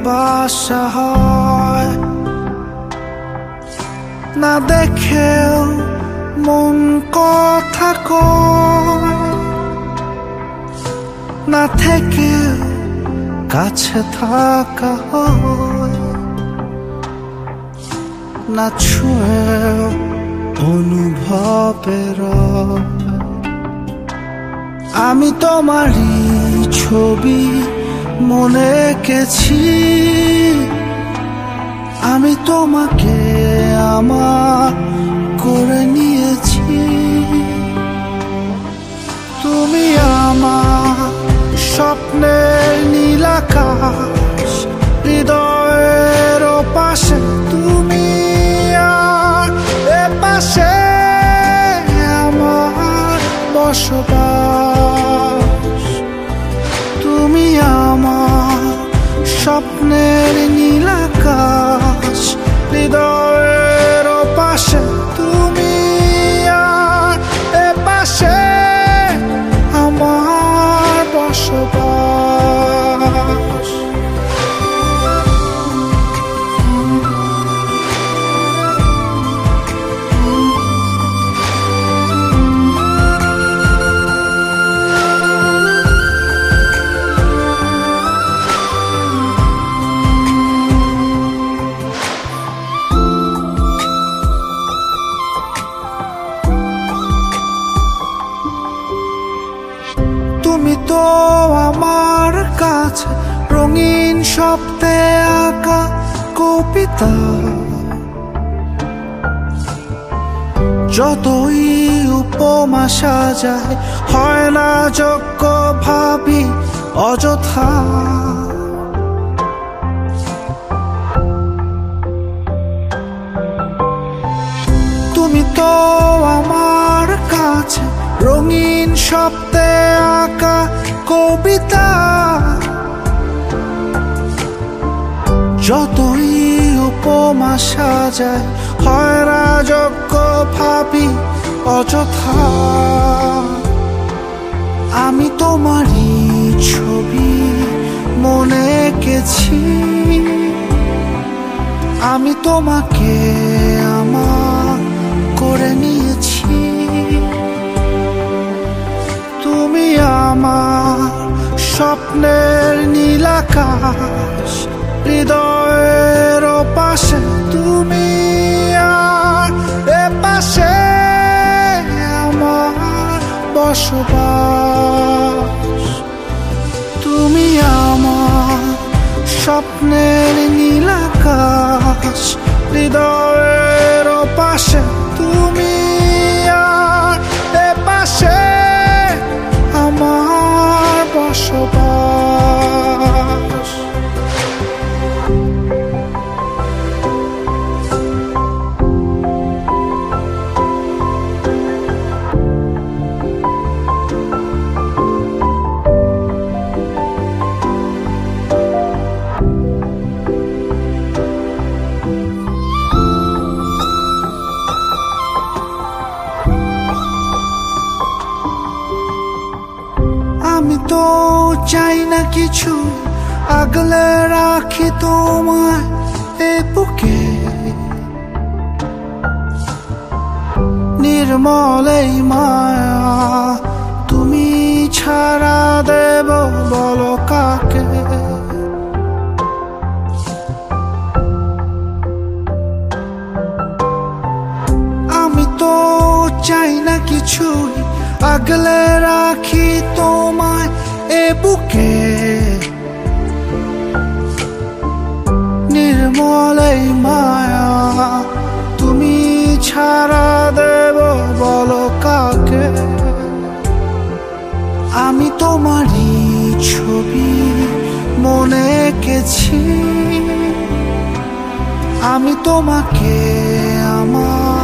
ভালোবাসা হয় না দেখেও মন কথা কয় না থেকে কাছে থাকা হয় না ছুঁয়েও অনুভবের আমি তোমারই ছবি মনে এঁকেছি আমি তোমাকে আমার করে নিয়েছি তুমি আমার স্বপ্নের নীল আকাশ হৃদয়ের পাশে তুমি আর এ পাশে আমার বসবাস তুমি আমার স্বপ্নের নীল আকাশ হৃদয়ের পাশে তুমি আর এ পাশে আমার বসবাস তুমি তো আমার কাছে রঙিন শব্দে আঁকা কবিতা যতই উপমা সাজায় হয় না যোগ্য ভাবি অযথা তুমি তো আমার কাছে রঙিন শব্দে আঁকা কবিতা যতই উপমা সাজায় হয় রাজজ্ঞ ভাবি অযথা আমি তোমারই ছবি মনে এঁকেছি আমি তোমাকে আমার করে নিয়েছি তুমি আমার স্বপ্নের নীল আকাশ হৃদয়ের পাশে তুমি আর এ পাশে আমার বসবাস তুমি আমার স্বপ্নের নীল আকাশ হৃদয়ের পাশে তুমি আর এ পাশে আমার বসবাস আমি তো চাই না কিছু আগলে রাখি তোমায় এ বুকে নির্মল এই মায়া তুমি ছাড়া দেব বলো কাকে আমি তো চাই না কিছুই আগলে রাখি তোমায় এ বুকে নির্মল এই মায়া তুমি ছাড়া দেব বলো কাকে আমি তোমারই ছবি মনে এঁকেছি আমি তোমাকে আমার